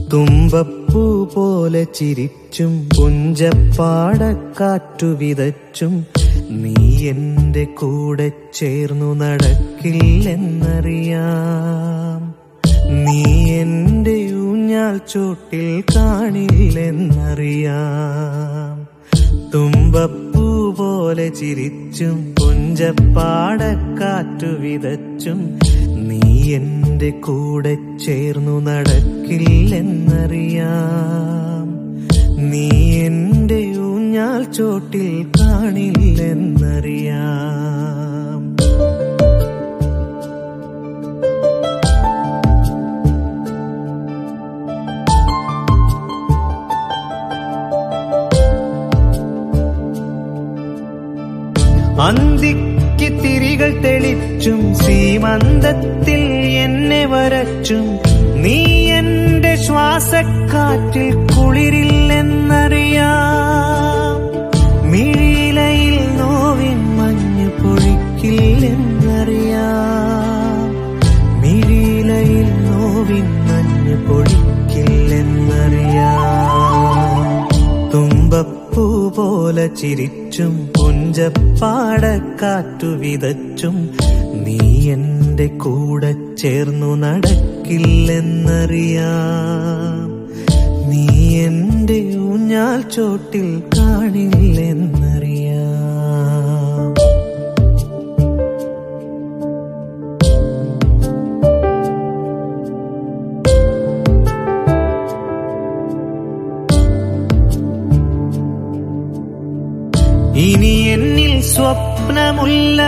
തുമ്പപ്പൂ പോലെ ചിരിച്ചും പുഞ്ചപ്പാടക്കാറ്റു വിതച്ചും നീ എന്റെ കൂടെ ചേർന്നു നടക്കില്ലെന്നറിയാം. നീ എന്റെ ഊഞ്ഞാൽ ചോട്ടിൽ കാണില്ലെന്നറിയാം. തുമ്പപ്പൂ പോലെ ചിരിച്ചും പുഞ്ചപ്പാടക്കാറ്റു വിതച്ചും നീ എന്റെ കൂടെ ചേർന്നു നടക്കില്ലെന്നറിയാം. നീ എന്റെ ഊഞ്ഞാൽ ചോട്ടിൽ കാണില്ലെന്നറിയാം. അന്തിക്ക് തിരികൾ തെളിച്ചും സീമന്തത്തിൽ എന്നെ വരച്ചും നീ എന്റെ ശ്വാസക്കാറ്റിൽ കുളിരില്ലെന്നറിയാം. മിഴിയിലയിൽ നോവിൻ മഞ്ഞ് പൊഴിക്കില്ലെന്നറിയാം. മിഴിയിലയിൽ നോവിൻ മഞ്ഞ് പൊഴിക്കില്ലെന്നറിയാം. തുമ്പപ്പൂ പോലെ ചിരിച്ചും പുഞ്ചപ്പാടക്കാറ്റു വിതച്ചും നീ എന്റെ കൂടെ ചേർന്നു നടക്കില്ലെന്നറിയാം. നീ എന്റെ ഊഞ്ഞാൽ ചോട്ടിൽ കാണില്ലെന്നറിയാം. ഇനി എന്നിൽ സ്വപ്നമുല്ല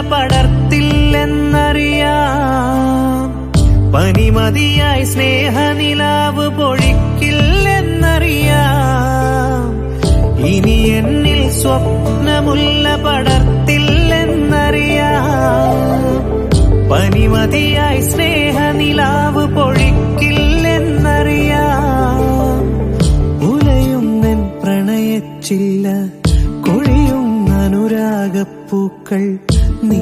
പടർത്തില്ലെന്നറിയാം. പനിമതിയായി സ്നേഹനിലാവ് പൊഴിക്കില്ലെന്നറിയാം. ഇനി എന്നിൽ സ്വപ്നമുല്ല പടർത്തില്ലെന്നറിയാം. പനിമതിയായി സ്നേഹനിലാവ് പൊഴിക്കില്ലെന്നറിയാം. ഉലയുന്നെൻ പ്രണയച്ചില്ല കൊഴിയും അനുരാഗപ്പൂക്കൾ നീ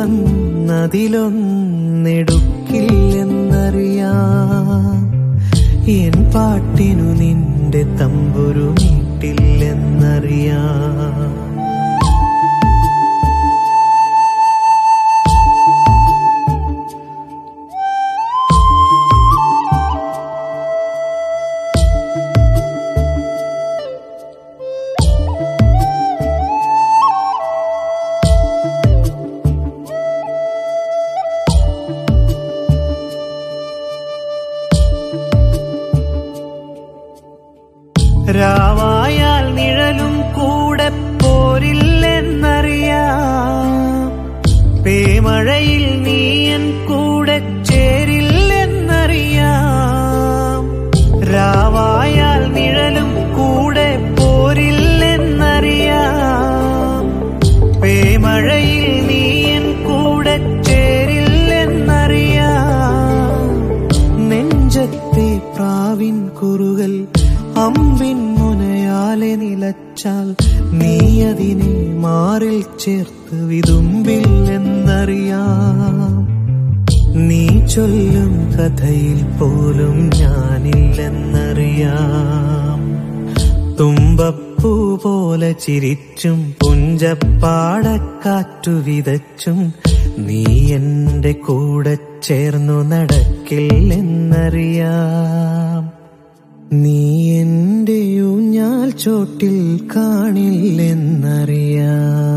വന്നതിലൊന്നെടുക്കില്ലെന്നറിയാം. എൻ പാട്ടിനു നിന്റെ തമ്പുരു മീട്ടില്ലെന്നറിയാം. രാവായാൽ നിഴലും കൂടെ പോരില്ലെന്നറിയാം. പേമഴയിൽ നീയൻ കൂടെ ചേരില്ലെന്നറിയാം. രാവായാൽ നിഴലും കൂടെ പോരില്ലെന്നറിയാം. പേമഴയിൽ നീയൻ കൂടെ ചേരില്ലെന്നറിയാം. നെഞ്ചത്തെ പ്രാവിൻ കുറുകൽ അമ്പിൻ മുനയാലെ നിലച്ചാൽ നീ അതിനെ മാറിൽ ചേർത്ത് വിതുമ്പില്ലെന്നറിയാം. നീ ചൊല്ലും കഥയിൽ പോലും ഞാനില്ലെന്നറിയാം. തുമ്പപ്പൂ പോലെ ചിരിച്ചും പുഞ്ചപ്പാടക്കാറ്റു വിതച്ചും നീ എന്റെ കൂടെ ചേർന്നു നടക്കില്ലെന്നറിയാം. നീ എന്റെ ഊഞ്ഞാൽ ചോട്ടിൽ കാണില്ലെന്നറിയാം.